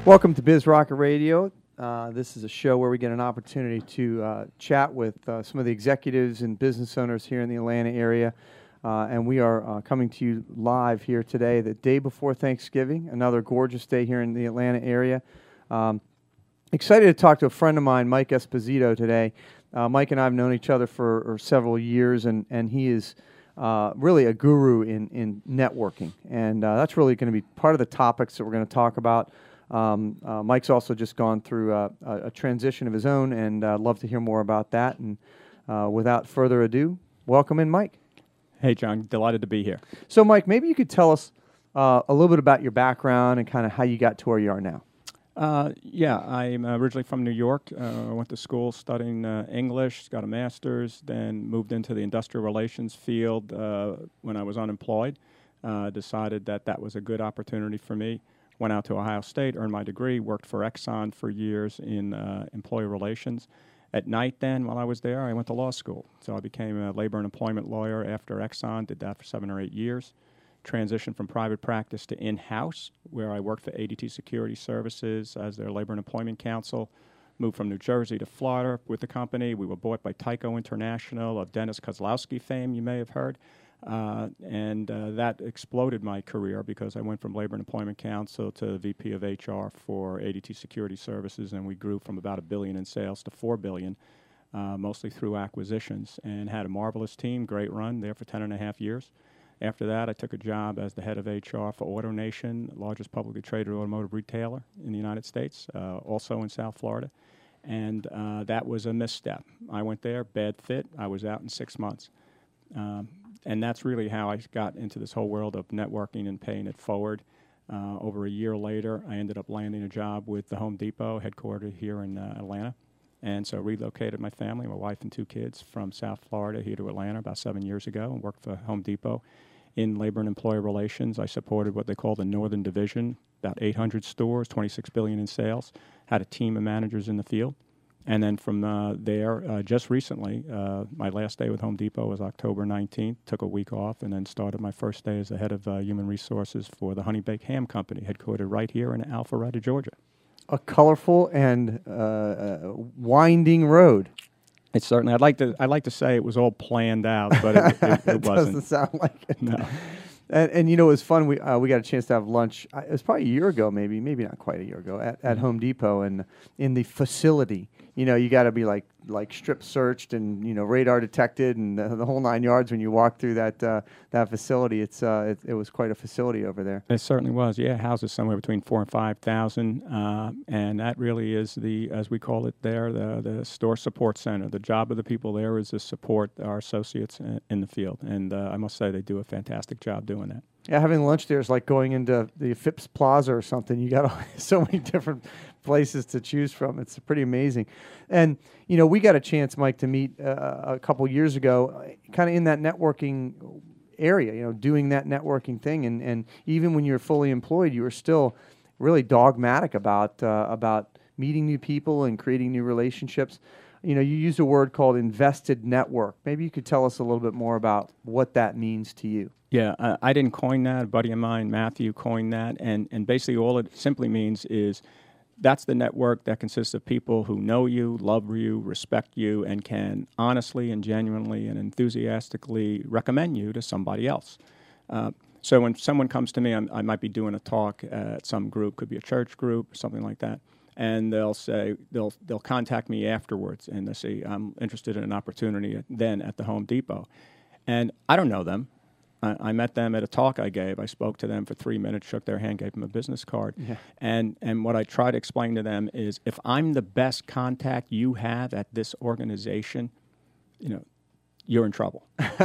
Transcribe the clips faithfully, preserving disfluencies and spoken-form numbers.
Welcome to Biz Rocket Radio. Uh, this is a show where we get an opportunity to uh, chat with uh, some of the executives and business owners here in the Atlanta area. Uh, and we are uh, coming to you live here today, the day before Thanksgiving, another gorgeous day here in the Atlanta area. Um, excited to talk to a friend of mine, Mike Esposito, today. Uh, Mike and I have known each other for several years, and, and he is uh, really a guru in, in networking. And uh, that's really going to be part of the topics that we're going to talk about. Um, uh, Mike's also just gone through uh, a, a transition of his own, and I'd uh, love to hear more about that. And uh, without further ado, welcome in, Mike. Hey, John. Delighted to be here. So, Mike, maybe you could tell us uh, a little bit about your background and kind of how you got to where you are now. Uh, yeah, I'm originally from New York. Uh, I went to school studying uh, English, got a master's, then moved into the industrial relations field uh, when I was unemployed. Uh, decided that that was a good opportunity for me. Went out to Ohio State, earned my degree, worked for Exxon for years in uh, employee relations. At night then, while I was there, I went to law school. So I became a labor and employment lawyer after Exxon, did that for seven or eight years. Transitioned from private practice to in-house, where I worked for A D T Security Services as their labor and employment counsel. Moved from New Jersey to Florida with the company. We were bought by Tyco International of Dennis Kozlowski fame, you may have heard. Uh, and uh, that exploded my career because I went from Labor and Employment Counsel to V P of H R for A D T Security Services, and we grew from about a billion in sales to four billion, uh, mostly through acquisitions, and had a marvelous team, great run there for ten and a half years. After that, I took a job as the head of H R for AutoNation, the largest publicly traded automotive retailer in the United States, uh, also in South Florida, and uh, that was a misstep. I went there, bad fit. I was out in six months. Um, And that's really how I got into this whole world of networking and paying it forward. Uh, over a year later, I ended up landing a job with the Home Depot, headquartered here in uh, Atlanta. And so relocated my family, my wife and two kids, from South Florida here to Atlanta about seven years ago and worked for Home Depot in labor and employee relations. I supported what they call the Northern Division, about eight hundred stores, twenty-six billion dollars in sales, had a team of managers in the field. And then from uh, there, uh, just recently, uh, my last day with Home Depot was October nineteenth, took a week off, and then started my first day as the head of uh, human resources for the Honey Baked Ham Company, headquartered right here in Alpharetta, Georgia. A colorful and uh, uh, winding road. It's certainly, I'd like to I'd like to say it was all planned out, but it, it, it, it wasn't. doesn't sound like it. No. And, and you know, it was fun. We uh, we got a chance to have lunch. Uh, it was probably a year ago, maybe, maybe not quite a year ago, at, at Home Depot, and in the facility. You know, you got to be like like strip searched and you know radar detected and the, the whole nine yards when you walk through that uh, that facility. It's uh, it, it was quite a facility over there. It certainly was. Yeah, it houses somewhere between four and five thousand, uh, and that really is the, as we call it there, the the store support center. The job of the people there is to support our associates in, in the field, and uh, I must say they do a fantastic job doing that. Yeah, having lunch there is like going into the Phipps Plaza or something. You got so many different places to choose from. It's pretty amazing. And, you know, we got a chance, Mike, to meet uh, a couple years ago, uh, kind of in that networking area, you know, doing that networking thing. And, and even when you were fully employed, you were still really dogmatic about uh, about meeting new people and creating new relationships. You know, you used a word called invested network. Maybe you could tell us a little bit more about what that means to you. Yeah, uh, I didn't coin that. A buddy of mine, Matthew, coined that. And, and basically all it simply means is that's the network that consists of people who know you, love you, respect you, and can honestly and genuinely and enthusiastically recommend you to somebody else. Uh, so when someone comes to me, I'm, I might be doing a talk at some group, could be a church group or something like that, and they'll say, they'll they'll contact me afterwards, and they'll say, I'm interested in an opportunity at, then at the Home Depot. And I don't know them. I, I met them at a talk I gave. I spoke to them for three minutes, shook their hand, gave them a business card. Yeah. And and what I try to explain to them is, if I'm the best contact you have at this organization, you know, you're in trouble.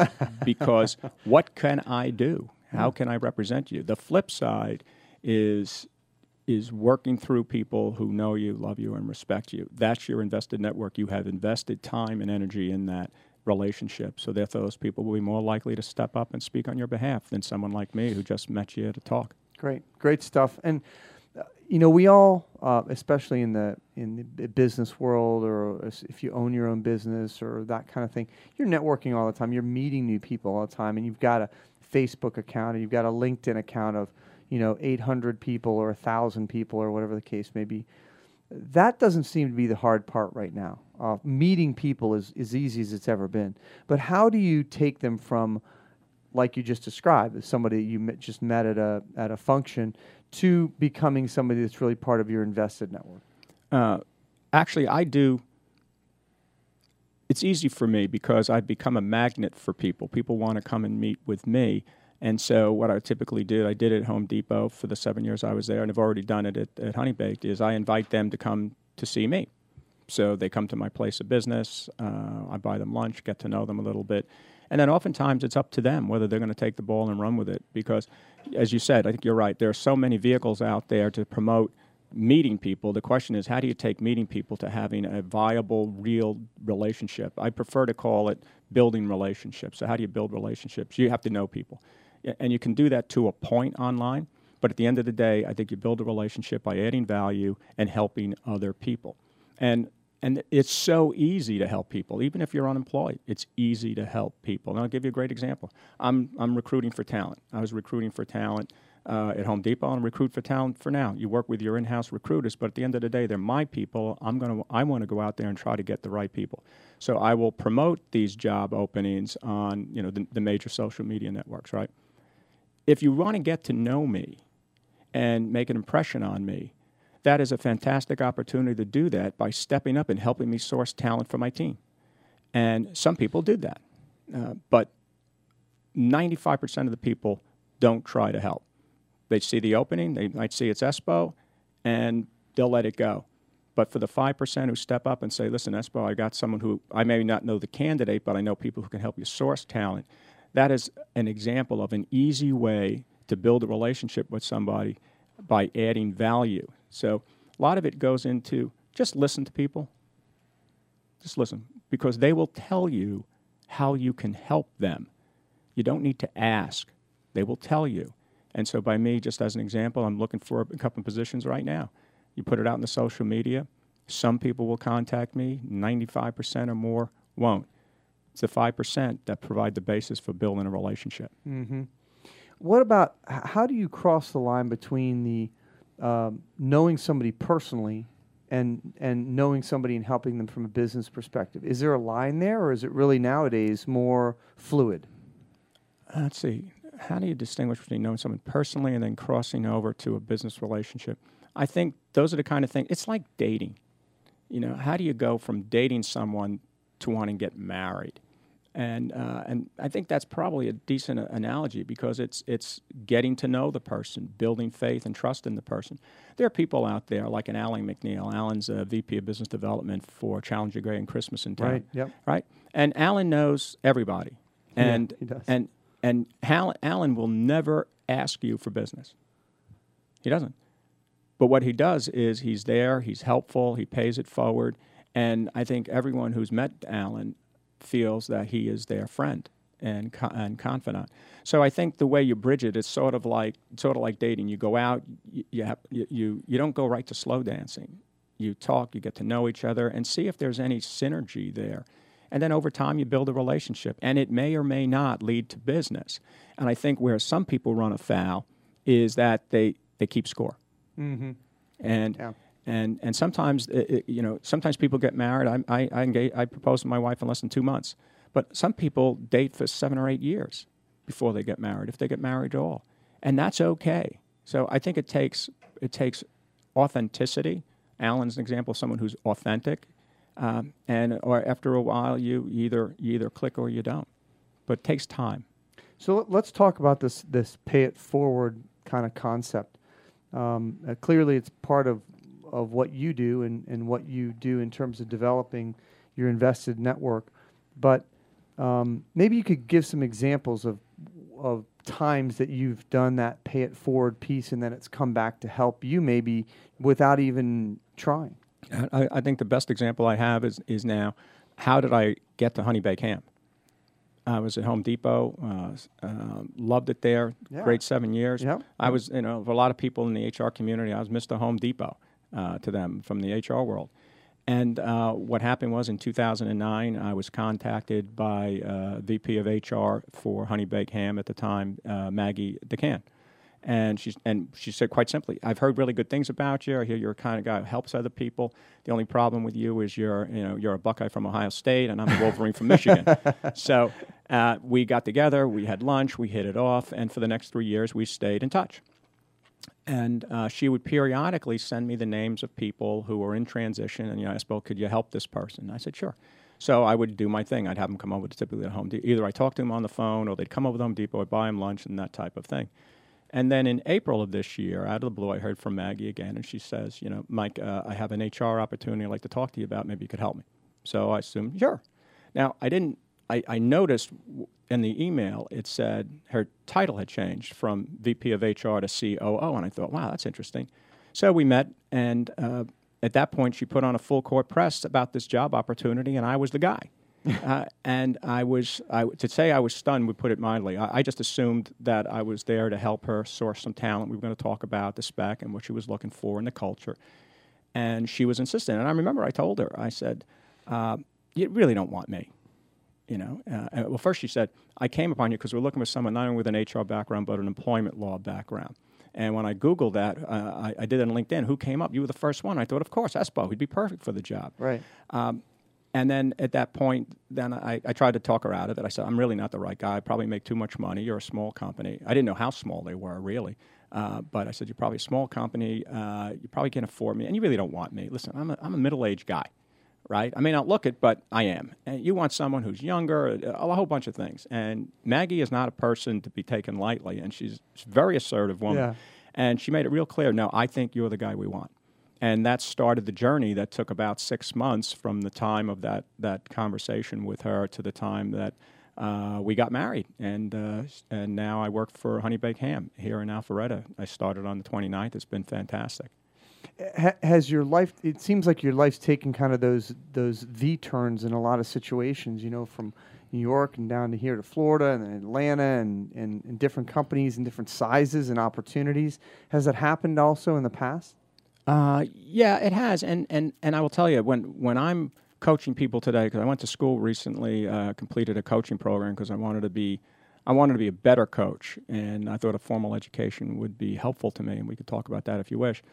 Because what can I do? How can I represent you? The flip side is is working through people who know you, love you, and respect you. That's your invested network. You have invested time and energy in that relationship. So therefore, those people will be more likely to step up and speak on your behalf than someone like me who just met you at a talk. Great, great stuff. And uh, you know, we all, uh, especially in the in the business world, or if you own your own business or that kind of thing, you're networking all the time. You're meeting new people all the time, and you've got a Facebook account and you've got a LinkedIn account of, you know, eight hundred people or one thousand people or whatever the case may be. That doesn't seem to be the hard part right now. Uh, meeting people is as easy as it's ever been. But how do you take them from, like you just described, as somebody you met, just met at a at a function, to becoming somebody that's really part of your invested network? Uh, actually, I do. It's easy for me because I've become a magnet for people. People want to come and meet with me. And so what I typically do, I did it at Home Depot for the seven years I was there, and I've already done it at, at Honey Baked, is I invite them to come to see me. So they come to my place of business, uh, I buy them lunch, get to know them a little bit. And then oftentimes it's up to them whether they're going to take the ball and run with it. Because, as you said, I think you're right, there are so many vehicles out there to promote meeting people. The question is, how do you take meeting people to having a viable, real relationship? I prefer to call it building relationships. So how do you build relationships? You have to know people. And you can do that to a point online, but at the end of the day, I think you build a relationship by adding value and helping other people. And and it's so easy to help people, even if you're unemployed. It's easy to help people. And I'll give you a great example. I'm I'm recruiting for talent. I was recruiting for talent uh, at Home Depot, and recruit for talent for now. You work with your in-house recruiters, but at the end of the day, they're my people. I'm gonna I want to go out there and try to get the right people. So I will promote these job openings on you know the, the major social media networks, right? If you want to get to know me and make an impression on me, that is a fantastic opportunity to do that by stepping up and helping me source talent for my team. And some people did that. Uh, but ninety-five percent of the people don't try to help. They see the opening, they might see it's Espo, and they'll let it go. But for the five percent who step up and say, listen, Espo, I got someone who, I may not know the candidate, but I know people who can help you source talent. That is an example of an easy way to build a relationship with somebody by adding value. So a lot of it goes into just listen to people. Just listen, because they will tell you how you can help them. You don't need to ask. They will tell you. And so by me, just as an example, I'm looking for a couple of positions right now. You put it out in the social media. Some people will contact me. ninety-five percent or more won't. It's the five percent that provide the basis for building a relationship. Mm-hmm. What about, how do you cross the line between the um, knowing somebody personally and and knowing somebody and helping them from a business perspective? Is there a line there, or is it really nowadays more fluid? Uh, let's see. How do you distinguish between knowing someone personally and then crossing over to a business relationship? I think those are the kind of things. It's like dating. You know, how do you go from dating someone to wanting to get married? And uh, and I think that's probably a decent uh, analogy, because it's it's getting to know the person, building faith and trust in the person. There are people out there like an Alan McNeil. Alan's a V P of Business Development for Challenger Gray and Christmas in town. Right. Yep. Right. And Alan knows everybody. And yeah, he does. and and Alan, Alan will never ask you for business. He doesn't. But what he does is he's there. He's helpful. He pays it forward. And I think everyone who's met Alan feels that he is their friend and co- and confidant. So I think the way you bridge it is sort of like sort of like dating. You go out, you you, have, you you you don't go right to slow dancing. You talk, you get to know each other, and see if there's any synergy there. And then over time, you build a relationship, and it may or may not lead to business. And I think where some people run afoul is that they they keep score, mm-hmm. and. Yeah. And and sometimes it, it, you know sometimes people get married. I I I, engage, I proposed to my wife in less than two months, but some people date for seven or eight years before they get married, if they get married at all, and that's okay. So I think it takes it takes authenticity. Alan's an example of someone who's authentic, um, and or after a while you either you either click or you don't, but it takes time. So let, let's talk about this this pay it forward kind of concept. Um, uh, clearly, it's part of of what you do and, and what you do in terms of developing your invested network. But um, maybe you could give some examples of of times that you've done that pay it forward piece and then it's come back to help you maybe without even trying. I, I think the best example I have is is now, how did I get to Honey Baked Ham? I was at Home Depot, uh, uh, loved it there, Yeah. great seven years. Yep. I was, you know, for a lot of people in the H R community, I was Mister Home Depot uh, to them from the H R world. And uh, what happened was in two thousand nine, I was contacted by uh, V P of H R for Honey Baked Ham at the time, uh, Maggie DeCann. And she, and she said quite simply, I've heard really good things about you. I hear you're a kind of guy who helps other people. The only problem with you is you're, you know, you're a Buckeye from Ohio State, and I'm a Wolverine from Michigan. So uh, we got together, we had lunch, we hit it off, and for the next three years, we stayed in touch. And uh, she would periodically send me the names of people who were in transition, and you know, I asked, well, could you help this person? And I said, sure. So I would do my thing. I'd have them come over to typically at Home Depot. Either I talked to them on the phone, or they'd come over to Home Depot, I'd buy them lunch, and that type of thing. And then in April of this year, out of the blue, I heard from Maggie again, and she says, you know, Mike, uh, I have an H R opportunity I'd like to talk to you about. Maybe you could help me. So I assumed, sure. Now, I didn't, I, I noticed in the email, it said her title had changed from V P of H R to C O O, and I thought, wow, that's interesting. So we met, and uh, at that point, she put on a full court press about this job opportunity, and I was the guy. uh, and I was, I, to say I was stunned would put it mildly. I, I just assumed that I was there to help her source some talent. We were going to talk about the spec and what she was looking for in the culture. And she was insistent. And I remember I told her, I said, uh, you really don't want me. You know, uh, well, first she said, I came upon you because we're looking for someone not only with an H R background, but an employment law background. And when I Googled that, uh, I, I did it on LinkedIn. Who came up? You were the first one. I thought, of course, Espo. He'd be perfect for the job. Right. Um, And then at that point, then I, I tried to talk her out of it. I said, I'm really not the right guy. I probably make too much money. You're a small company. I didn't know how small they were, really. Uh, but I said, you're probably a small company. Uh, you probably can't afford me. And you really don't want me. Listen, I'm a, I'm a middle-aged guy, right? I may not look it, but I am. And you want someone who's younger, a, a whole bunch of things. And Maggie is not a person to be taken lightly. And she's a very assertive woman. Yeah. And she made it real clear, no, I think you're the guy we want. And that started the journey that took about six months from the time of that, that conversation with her to the time that uh, we got married. And uh, and now I work for Honey Baked Ham here in Alpharetta. I started on the twenty-ninth. It's been fantastic. Ha- has your life, it seems like your life's taken kind of those those V-turns in a lot of situations, you know, from New York and down to here to Florida and then Atlanta and, and, and different companies and different sizes and opportunities. Has that happened also in the past? Uh, yeah, it has, and, and, and I will tell you, when, when I'm coaching people today, because I went to school recently, uh, completed a coaching program because I wanted to be, I wanted to be a better coach, and I thought a formal education would be helpful to me, and we could talk about that if you wish.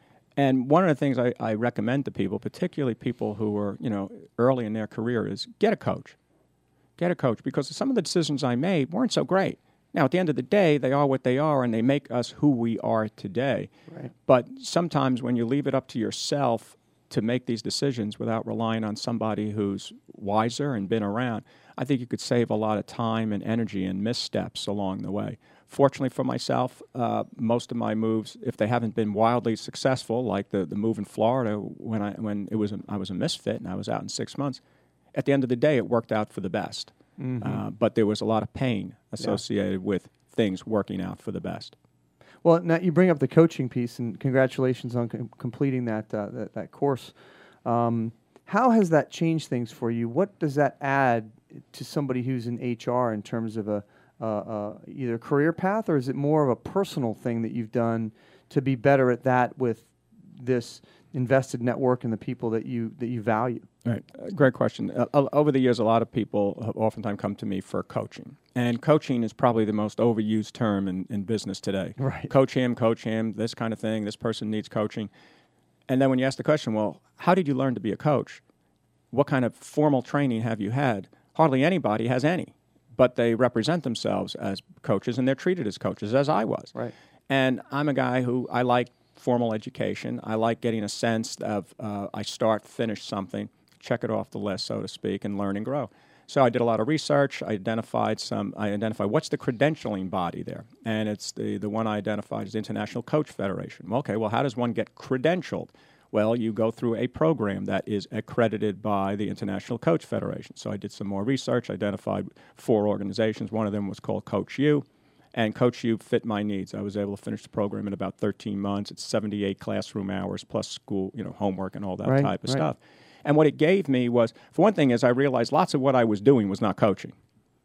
And one of the things I, I recommend to people, particularly people who are, you know, early in their career, is get a coach. Get a coach, because some of the decisions I made weren't so great. Now, at the end of the day, they are what they are, and they make us who we are today. Right. But sometimes when you leave it up to yourself to make these decisions without relying on somebody who's wiser and been around, I think you could save a lot of time and energy and missteps along the way. Fortunately for myself, uh, most of my moves, if they haven't been wildly successful, like the, the move in Florida when I when it was a, I was a misfit and I was out in six months, at the end of the day, it worked out for the best. Mm-hmm. Uh, but there was a lot of pain associated yeah. with things working out for the best. Well, now you bring up the coaching piece, and congratulations on com- completing that, uh, that that course. Um, how has that changed things for you? What does that add to somebody who's in H R in terms of a uh, uh, either career path, or is it more of a personal thing that you've done to be better at that with this invested network and the people that you that you value? Right. Uh, great question. Uh, over the years, a lot of people have oftentimes come to me for coaching. And coaching is probably the most overused term in, in business today. Right. Coach him, coach him, this kind of thing. This person needs coaching. And then when you ask the question, well, how did you learn to be a coach? What kind of formal training have you had? Hardly anybody has any. But they represent themselves as coaches, and they're treated as coaches, as I was. Right. And I'm a guy who, I like formal education. I like getting a sense of uh, I start, finish something, check it off the list, so to speak, and learn and grow. So I did a lot of research. I identified some. I identified what's the credentialing body there, and it's the the one I identified is the International Coach Federation. Okay, well, how does one get credentialed? Well, you go through a program that is accredited by the International Coach Federation. So I did some more research, identified four organizations. One of them was called Coach U, and Coach U fit my needs. I was able to finish the program in about thirteen months. It's seventy-eight classroom hours plus school, you know, homework and all that right, type of right. stuff. And what it gave me was, for one thing, is I realized lots of what I was doing was not coaching.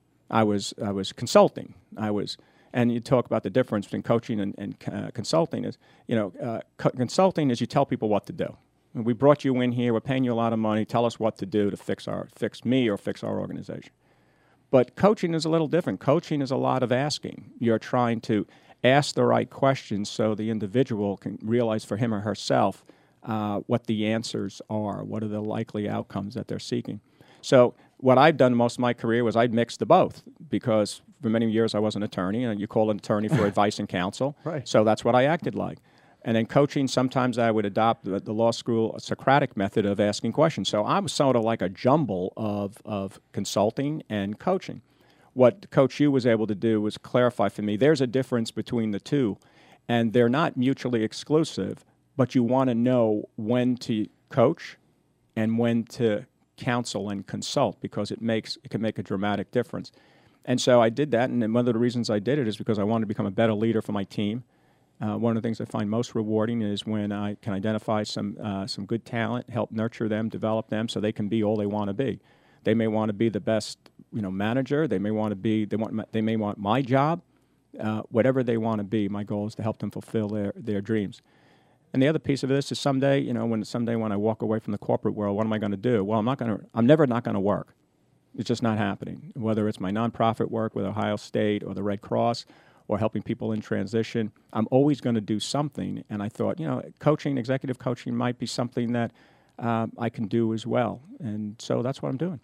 I was I was consulting. I was, and you talk about the difference between coaching and, and uh, consulting is, you know, uh, co- consulting is you tell people what to do. And we brought you in here. We're paying you a lot of money. Tell us what to do to fix our fix me or fix our organization. But coaching is a little different. Coaching is a lot of asking. You're trying to ask the right questions so the individual can realize for him or herself uh, what the answers are, what are the likely outcomes that they're seeking. So what I've done most of my career was I'd mix the both, because for many years I was an attorney, and you call an attorney for advice and counsel. Right. So that's what I acted like. And then coaching, sometimes I would adopt the, the law school Socratic method of asking questions. So I was sort of like a jumble of, of consulting and coaching. What Coach Yu was able to do was clarify for me, there's a difference between the two, and they're not mutually exclusive, but you want to know when to coach and when to counsel and consult, because it makes it can make a dramatic difference. And so I did that, and one of the reasons I did it is because I wanted to become a better leader for my team. Uh, one of the things I find most rewarding is when I can identify some uh, some good talent, help nurture them, develop them, so they can be all they want to be. They may want to be the best, you know, manager. They may want to be. They want. They may want my job. Uh, whatever they want to be, my goal is to help them fulfill their their dreams. And the other piece of this is someday, you know, when someday when I walk away from the corporate world, what am I going to do? Well, I'm not going to. I'm never not going to work. It's just not happening. Whether it's my nonprofit work with Ohio State or the Red Cross, or helping people in transition, I'm always going to do something. And I thought, you know, coaching, executive coaching might be something that uh, I can do as well. And so that's what I'm doing.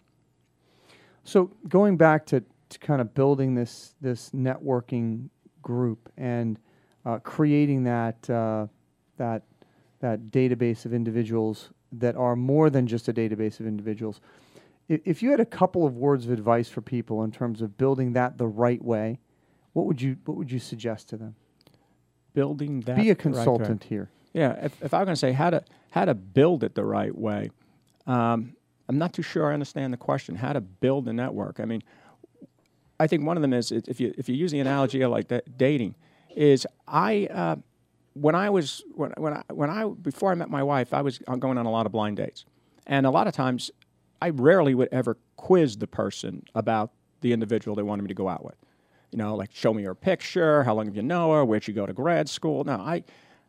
So going back to, to kind of building this this networking group and uh, creating that uh, that that database of individuals that are more than just a database of individuals. If, if you had a couple of words of advice for people in terms of building that the right way, what would you what would you suggest to them? Building that. Be a the consultant right here. Yeah, if, if I was going to say how to how to build it the right way, um, I'm not too sure I understand the question. How to build a network? I mean, I think one of them is if you if you use the analogy of like that, dating, is I uh, when I was when when I when I before I met my wife, I was going on a lot of blind dates, and a lot of times I rarely would ever quiz the person about the individual they wanted me to go out with. You know, like show me your picture, how long have you know her, where'd you go to grad school? No, I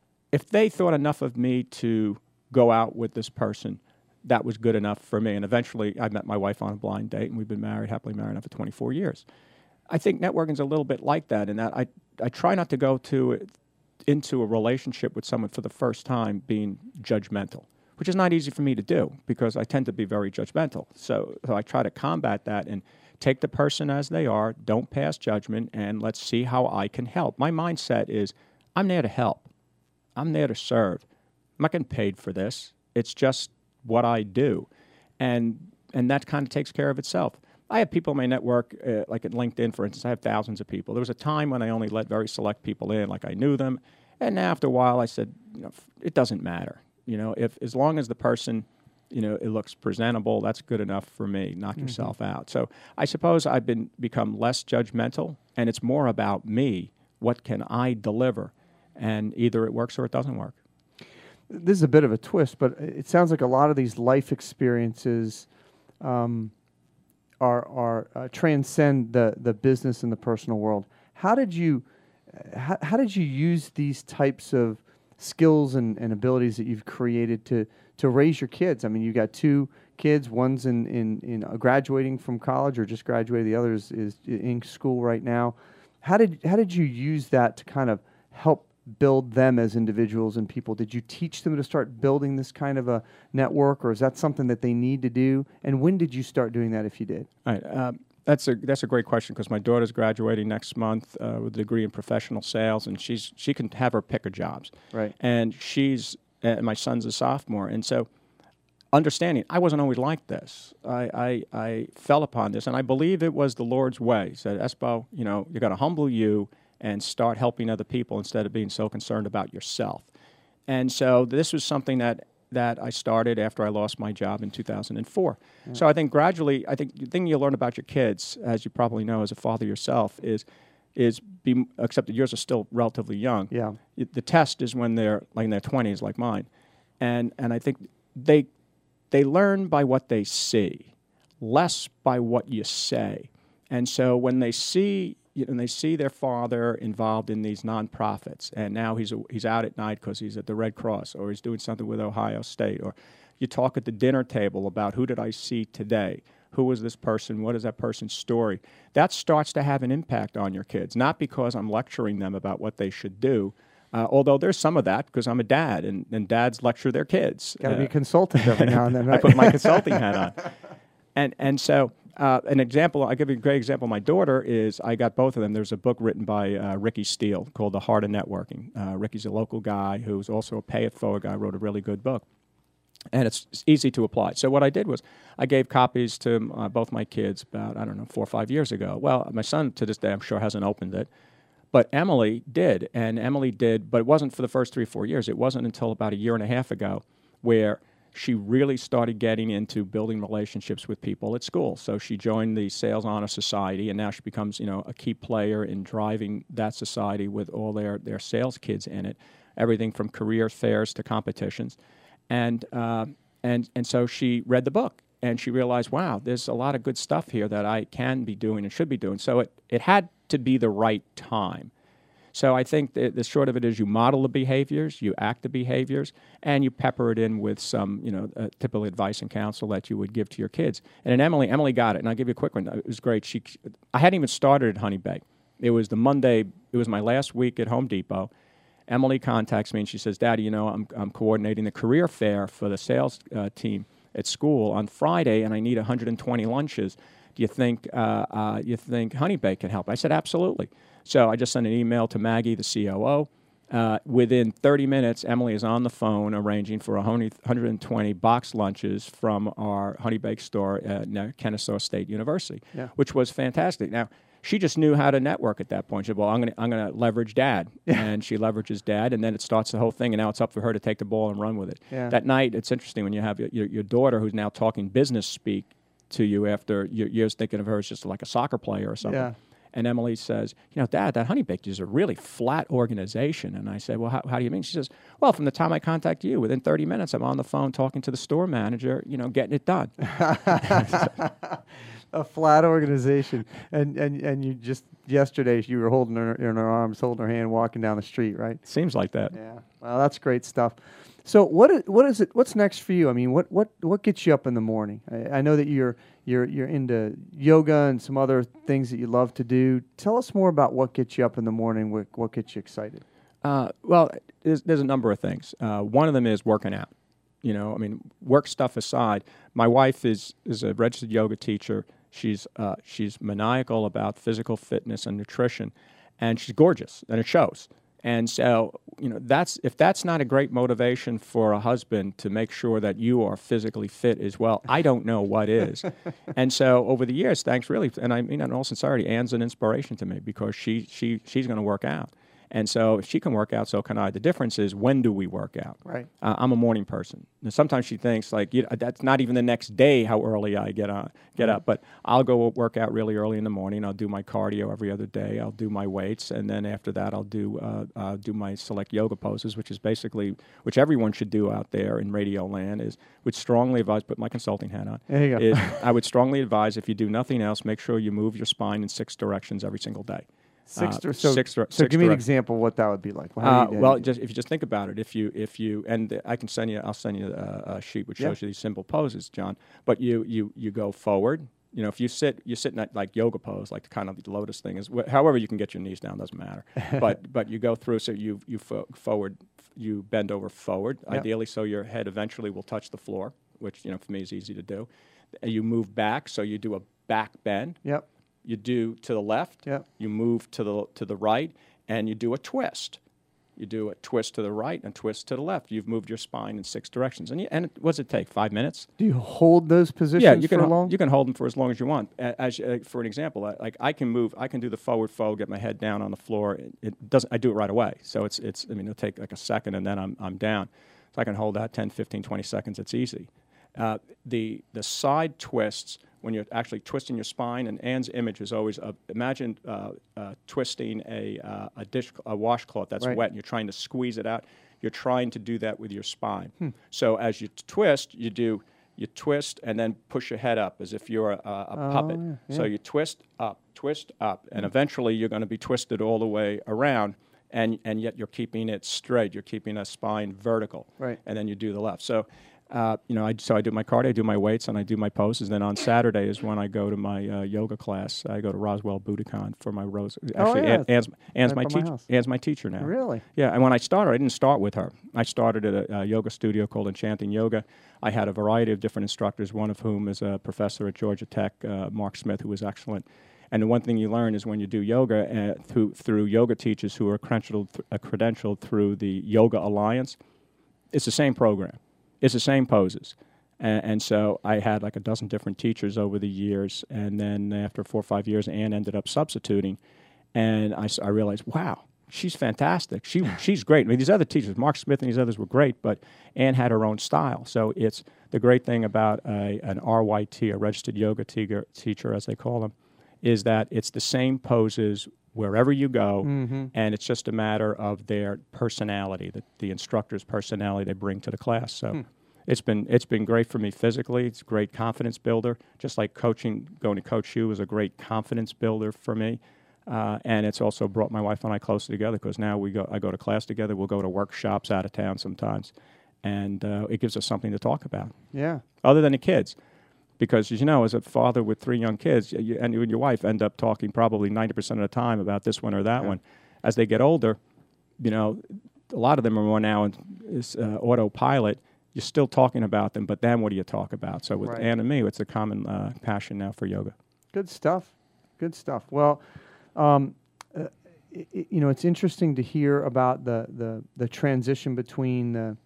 if they thought enough of me to go out with this person, that was good enough for me. And eventually I met my wife on a blind date, and we've been married, happily married now for twenty-four years. I think networking's a little bit like that, in that I, I try not to go to it, into a relationship with someone for the first time being judgmental, which is not easy for me to do because I tend to be very judgmental. So, so I try to combat that and take the person as they are, don't pass judgment, and let's see how I can help. My mindset is I'm there to help. I'm there to serve. I'm not getting paid for this. It's just what I do. And and that kind of takes care of itself. I have people in my network, uh, like at LinkedIn, for instance, I have thousands of people. There was a time when I only let very select people in, like I knew them. And after a while, I said, you know, it doesn't matter. You know, if as long as the person, you know, it looks presentable, that's good enough for me. Knock mm-hmm. yourself out. So I suppose I've been become less judgmental, and it's more about me. What can I deliver? And either it works or it doesn't work. This is a bit of a twist, but it sounds like a lot of these life experiences um, are are uh, transcend the the business and the personal world. How did you how, how did you use these types of skills and, and abilities that you've created to to raise your kids? I mean, you got two kids. One's in in, in uh, graduating from college or just graduated. The other is, is in school right now. How did how did you use that to kind of help build them as individuals and people? Did you teach them to start building this kind of a network, or is that something that they need to do? And when did you start doing that, if you did? All right. Um, that's a that's a great question, because my daughter's graduating next month uh, with a degree in professional sales, and she's she can have her pick of jobs. Right. And she's uh, my son's a sophomore, and so understanding I wasn't always like this. I, I I fell upon this, and I believe it was the Lord's way. He said, Espo, you know, you got to humble you and start helping other people instead of being so concerned about yourself. And so this was something that, that I started after I lost my job in two thousand four. Yeah. So I think gradually, I think the thing you learn about your kids, as you probably know as a father yourself, is, is be, except that yours are still relatively young. Yeah. The test is when they're like in their twenties, like mine. And, and I think they, they learn by what they see, less by what you say. And so when they see and they see their father involved in these nonprofits, and now he's a, he's out at night because he's at the Red Cross, or he's doing something with Ohio State, or you talk at the dinner table about who did I see today. who is this person, what is that person's story, that starts to have an impact on your kids, not because I'm lecturing them about what they should do, uh, although there's some of that because I'm a dad, and, and dads lecture their kids. Got to uh, be a consultant every now and then, right? I put my consulting hat on. And, and so uh, an example, I'll give you a great example. My daughter is, I got both of them. There's a book written by uh, Ricky Steele called The Heart of Networking. Uh, Ricky's a local guy who's also a pay-it-forward guy, wrote a really good book. And it's, it's easy to apply. So what I did was I gave copies to uh, both my kids about, I don't know, four or five years ago. Well, my son to this day I'm sure hasn't opened it. But Emily did, and Emily did, but it wasn't for the first three, four years. It wasn't until about a year and a half ago where she really started getting into building relationships with people at school. So she joined the Sales Honor Society, and now she becomes, you know, a key player in driving that society with all their, their sales kids in it, everything from career fairs to competitions. And, uh, and, and so she read the book, and she realized, wow, there's a lot of good stuff here that I can be doing and should be doing. So it, it had to be the right time. So I think the, the short of it is you model the behaviors, you act the behaviors, and you pepper it in with some, you know, uh, typical advice and counsel that you would give to your kids. And in Emily, Emily got it, and I'll give you a quick one. It was great. She, I hadn't even started at Honey Bay. It was the Monday, it was my last week at Home Depot. Emily contacts me, and she says, Daddy, you know, I'm, I'm coordinating the career fair for the sales uh, team at school on Friday, and I need one hundred twenty lunches. Do you think uh, uh, you think Honey Bay can help? I said, absolutely. So I just sent an email to Maggie, the C O O. Uh, within thirty minutes, Emily is on the phone arranging for one hundred twenty box lunches from our Honey Bake store at Kennesaw State University, yeah. which was fantastic. Now, she just knew how to network at that point. She said, well, I'm going to I'm going to leverage Dad. Yeah. And she leverages Dad, and then it starts the whole thing, and now it's up for her to take the ball and run with it. Yeah. That night, it's interesting when you have your, your, your daughter who's now talking business speak to you after years thinking of her as just like a soccer player or something. Yeah. And Emily says, you know, Dad, that Honey Baked is a really flat organization. And I said, well, how, how do you mean? She says, well, from the time I contact you, within thirty minutes, I'm on the phone talking to the store manager, you know, getting it done. A flat organization. And, and and you just, yesterday, you were holding her in her arms, holding her hand, walking down the street, right? Seems like that. Yeah. Well, that's great stuff. So what is, what is it? What's next for you? I mean, what what what gets you up in the morning? I, I know that you're you're you're into yoga and some other things that you love to do. Tell us more about what gets you up in the morning. What what gets you excited? Uh, well, there's, there's a number of things. Uh, one of them is working out. You know, I mean, work stuff aside, my wife is is a registered yoga teacher. She's uh, she's maniacal about physical fitness and nutrition, and she's gorgeous, and it shows. And so, you know, that's if that's not a great motivation for a husband to make sure that you are physically fit as well, I don't know what is. And so, over the years, thanks really, and I mean in all sincerity, Anne's an inspiration to me because she she she's going to work out. And so if she can work out, so can I. The difference is, when do we work out? Right. Uh, I'm a morning person. And sometimes she thinks, like, you know, that's not even the next day how early I get on, get up. But I'll go work out really early in the morning. I'll do my cardio every other day. I'll do my weights. And then after that, I'll do uh, uh, do my select yoga poses, which is basically, which everyone should do out there in radio land, is, would strongly advise, put my consulting hat on. There you go. Is, I would strongly advise, if you do nothing else, make sure you move your spine in six directions every single day. Six, uh, so, six, so six give me an example of what that would be like. Uh, well, just if you just think about it, if you if you and I can send you, I'll send you a, a sheet which shows yeah. you these simple poses, John. But you you you go forward. You know, if you sit, you sit in that like yoga pose, like the kind of the lotus thing is. Wh- however, you can get your knees down, doesn't matter. but but you go through, so you you fo- forward, you bend over forward, yep. ideally, so your head eventually will touch the floor, which you know for me is easy to do. And you move back, so you do a back bend. Yep. You do to the left, yep. you move to the to the right, and you do a twist. You do a twist to the right and twist to the left. You've moved your spine in six directions. And, you, and what does it take, five minutes? Do you hold those positions yeah, you for can, long? You can hold them for as long as you want. As uh, For an example, I, like I can move, I can do the forward fold, get my head down on the floor. It, it doesn't. I do it right away. So it's, it's. I mean, it'll take like a second, and then I'm I'm down. So I can hold that ten, fifteen, twenty seconds. It's easy. Uh, the the side twists, when you're actually twisting your spine, and Anne's image is always, uh, imagine uh, uh, twisting a uh, a dish, a washcloth that's right. wet, and you're trying to squeeze it out. You're trying to do that with your spine. Hmm. So as you t- twist, you do, you twist and then push your head up as if you're a, a oh, puppet. Yeah, yeah. So you twist up, twist up, and eventually you're going to be twisted all the way around, and and yet you're keeping it straight. You're keeping a spine vertical. Right. And then you do the left. So Uh, you know, I, so I do my cardio, I do my weights, and I do my poses. Then on Saturday is when I go to my uh, yoga class. I go to Roswell Budokan for my Rose. Actually, oh, yeah. Anne's, Anne's right my teacher. my Anne's my teacher now. Really? Yeah. And when I started, I didn't start with her. I started at a, a yoga studio called Enchanting Yoga. I had a variety of different instructors, one of whom is a professor at Georgia Tech, uh, Mark Smith, who was excellent. And the one thing you learn is when you do yoga uh, through through yoga teachers who are credentialed, th- uh, credentialed through the Yoga Alliance, it's the same program. It's the same poses. And, and so I had like a dozen different teachers over the years. And then after four or five years, Anne ended up substituting. And I, I realized, wow, she's fantastic. She She's great. I mean, these other teachers, Mark Smith and these others were great, but Anne had her own style. So it's the great thing about a, an R Y T, a registered yoga teacher, teacher, as they call them, is that it's the same poses wherever you go, mm-hmm. and it's just a matter of their personality, the, the instructor's personality they bring to the class. So hmm. it's been it's been great for me physically. It's a great confidence builder, just like coaching, going to Coach you was a great confidence builder for me. Uh, and it's also brought my wife and I closer together because now we go. I go to class together. We'll go to workshops out of town sometimes, and uh, it gives us something to talk about. Yeah. Other than the kids. Because, as you know, as a father with three young kids, you, and you and your wife end up talking probably ninety percent of the time about this one or that yeah. one. As they get older, you know, a lot of them are more now in is, uh, autopilot. You're still talking about them, but then what do you talk about? So with right. Anne and me, it's a common uh, passion now for yoga. Good stuff. Good stuff. Well, um, uh, I- you know, it's interesting to hear about the, the, the transition between the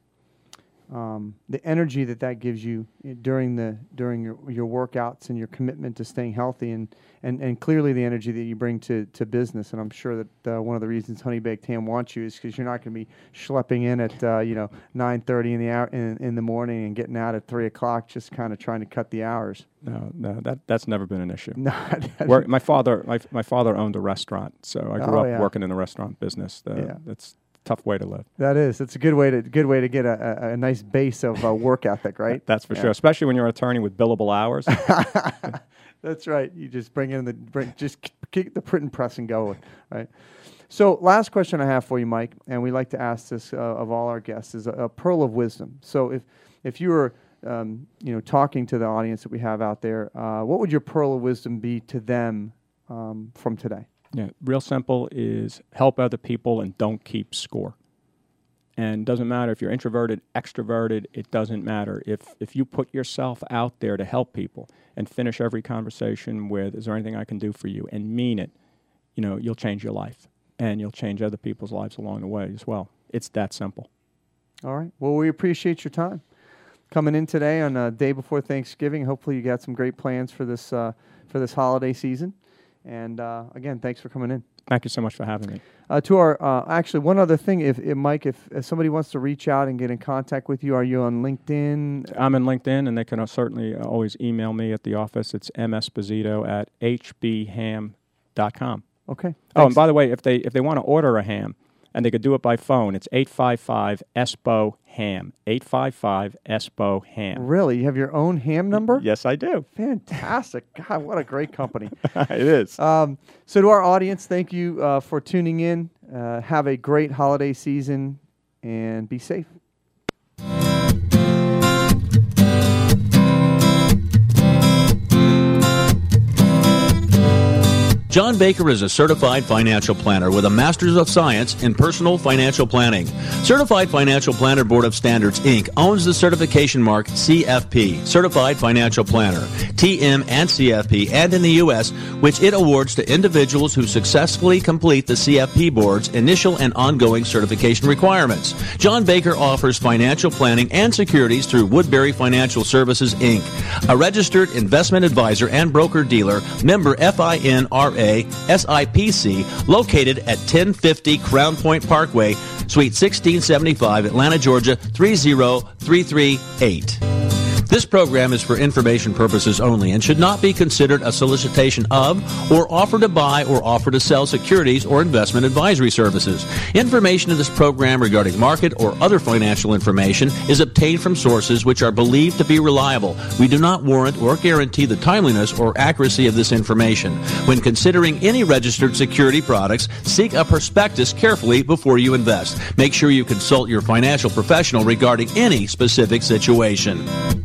Um, the energy that that gives you during the during your, your workouts and your commitment to staying healthy, and, and, and clearly the energy that you bring to, to business. And I'm sure that uh, one of the reasons Honey Baked Ham wants you is because you're not going to be schlepping in at uh, you know nine thirty in the hour in, in the morning and getting out at three o'clock, just kind of trying to cut the hours. No, no, that that's never been an issue. No, Work, my father, my my father owned a restaurant, so I grew oh, up yeah. working in the restaurant business. Uh, yeah. That's tough way to live. That is. It's a good way to good way to get a, a, a nice base of uh, work ethic, right? That's for yeah. sure, especially when you're an attorney with billable hours. That's right. You just bring in the bring, just keep the print and press and go, right? So, last question I have for you, Mike, and we like to ask this uh, of all our guests, is a, a pearl of wisdom. So, if if you were um, you know talking to the audience that we have out there, uh, what would your pearl of wisdom be to them um, from today? Yeah, real simple is help other people and don't keep score. And doesn't matter if you're introverted, extroverted, it doesn't matter. If if you put yourself out there to help people and finish every conversation with, is there anything I can do for you, and mean it, you know, you'll change your life. And you'll change other people's lives along the way as well. It's that simple. All right. Well, we appreciate your time coming in today on a day before Thanksgiving. Hopefully you got some great plans for this uh, for this holiday season. And uh, again, thanks for coming in. Thank you so much for having me. Uh, to our uh, actually, one other thing, if, if Mike, if, if somebody wants to reach out and get in contact with you, are you on LinkedIn? I'm in LinkedIn, and they can uh, certainly uh, always email me at the office. It's msposito at h b ham dot com. Okay. Oh, Thanks. and by the way, if they if they want to order a ham, and they could do it by phone, it's eight five five S B O ham. eight five five S B O ham. Really? You have your own ham number? Yes, I do. Fantastic. God, what a great company. It is. Um, so to our audience, thank you uh, for tuning in. Uh, have a great holiday season and be safe. John Baker is a certified financial planner with a Master's of Science in Personal Financial Planning. Certified Financial Planner Board of Standards, Incorporated owns the certification mark C F P, Certified Financial Planner, T M and C F P, and in the U S, which it awards to individuals who successfully complete the C F P Board's initial and ongoing certification requirements. John Baker offers financial planning and securities through Woodbury Financial Services, Incorporated, a registered investment advisor and broker-dealer, member F I N R A, S I P C, located at ten fifty Crown Point Parkway, Suite sixteen seventy-five, Atlanta, Georgia three zero three three eight. This program is for information purposes only and should not be considered a solicitation of or offer to buy or offer to sell securities or investment advisory services. Information in this program regarding market or other financial information is obtained from sources which are believed to be reliable. We do not warrant or guarantee the timeliness or accuracy of this information. When considering any registered security products, seek a prospectus carefully before you invest. Make sure you consult your financial professional regarding any specific situation.